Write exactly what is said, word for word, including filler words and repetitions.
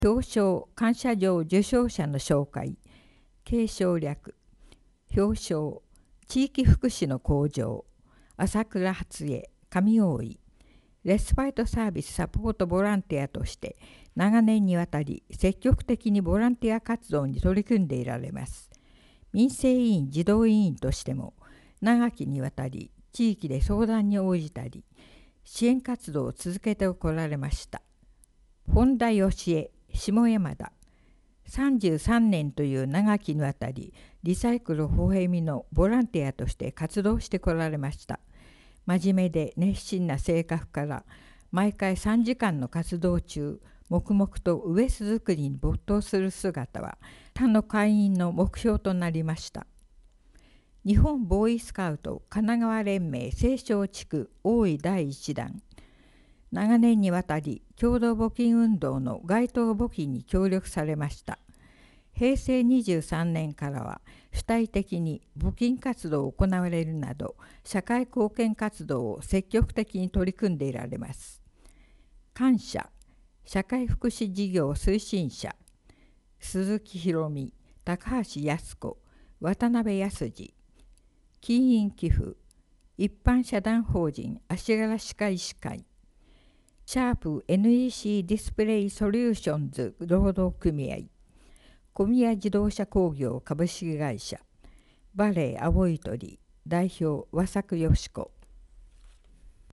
表彰感謝状受賞者の紹介、継承略、表彰、地域福祉の向上、朝倉初江、上大井、レスパイトサービスサポートボランティアとして長年にわたり積極的にボランティア活動に取り組んでいられます。民生委員児童委員としても長きにわたり地域で相談に応じたり支援活動を続けてこられました。本田義恵、下山田、さんじゅうさんねんという長きにわたりリサイクルほほえみのボランティアとして活動してこられました。真面目で熱心な性格から毎回さんじかんの活動中黙々とウエス作りに没頭する姿は他の会員の目標となりました。日本ボーイスカウト神奈川連盟西湘地区大井だいいち団、長年にわたり共同募金運動の街頭募金に協力されました。へいせいにじゅうさんねんからは主体的に募金活動を行われるなど社会貢献活動を積極的に取り組んでいられます。感謝社会福祉事業推進者、鈴木博美、高橋靖子、渡辺康二、金印寄付、一般社団法人足柄歯科医師会、シャープ エヌイーシー ディスプレイソリューションズ労働組合、小宮自動車工業株式会社、バレー青い鳥代表和作よし子、